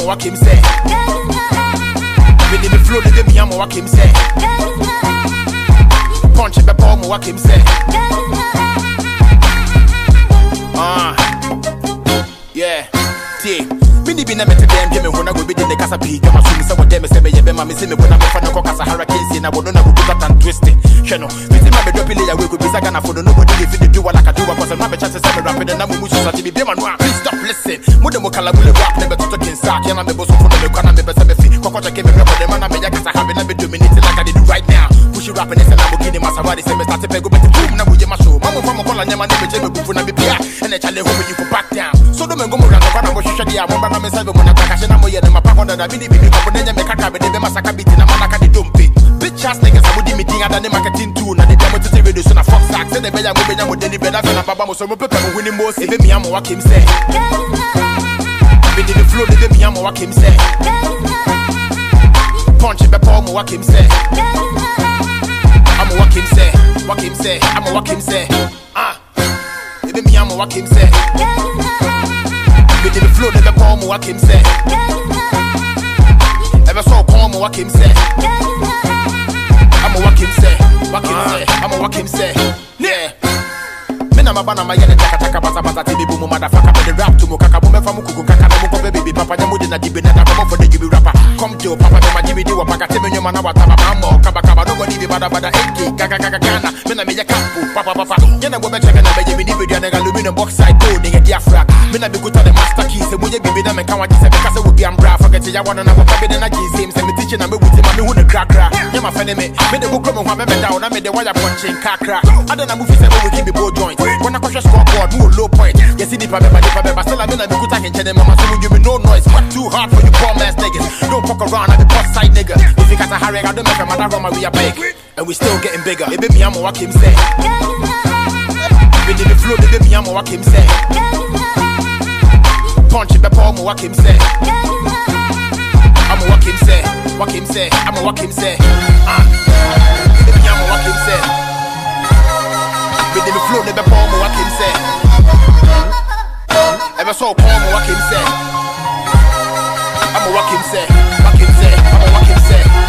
I'm walk him say. Me the flow the me I'm walk him say. Punch the palm walk him say. Yeah. See. Mini be na mete dem me when I go be the casa pig. I'm assuming some of them say me be ma me see me when I'm for no casa hurricane na wono na go cut and twisting. Sheno, me see my be drop layer we go be saga na for nobody dey fit do what like I do because I'm not be chance say me rapping and I'm much so be be man. Please stop listen. Mo dem kala gule rap never to talking sack. Yana me boss for no me kana me be say me fi. Koko check me rap dem na me ya casa have na be dominating like I do right now. Push rap and say na mo kini masawadi say me start to go better boom na we ma show. Mama from call nyama na be je me bufu na be pia. And the challenge home you go back down. So do me go mo rap na go shusha dia mo na me say mo na kaka na mo ye na ma pa honda da bi bi ko na me kaka be de masaka biti na manaka de dompe. Bitch ass niggas I would meeting at the marketing too. Na the demo to the radio so na fuck sack. Say the be ya mo deliver that na baba mo so mo pepe mo winning most. If me am walk him say. Me the flow the me am walk him say. Punch the palm walk him say. I'm walk him say. Walk him say. I'm walk him say. If me am walk him say. Me the flow the palm walk him say. Ever so palm walk him say. I'ma walk him say, I'ma walk him say, yeah. Mina mabana mayene taka basa basa tibi bumu motherfucker be the rap to mo kaka bume famu kuku kaka na mo baby papa nyamu de na dibe na come for the gibi rapper. Come to papa be ma gibi di wa paka teme nyoma na wataba mamo kaba no go di bada eki gaga kana mina me ya kapu papa yena go be check na be gibi di video na aluminum box side go nigga diafra. Mina be kuta the master key se mo ye bibi na me kan wa ji se be kase wo bi am bra forget ya wana na papa be na ji same se me teach na me wuti ma me hu ne kra nyama fene me de go kromo hwa me be down na me de wire punching kakra ada na movie se we keep be joint. When I crush a scoreboard, no low point. You see the papa, still I mean I be good talking to mama, so give me no noise. What too hard for you poor ass niggas? Don't fuck around, I be boss side nigga. If you got a hurry, I don't make a matter from we are big. And we still getting bigger. It be me, I'ma walk him say. Been in the flow, it be me, I'ma walk him say. Punch the palm, walk him say. I'ma walk him say, I'ma walk him say. It be me, I'ma walk him say. With the flow, never palm, walk him say. Ever so palm, walk him say. I'ma walk him say, I'ma walk him say.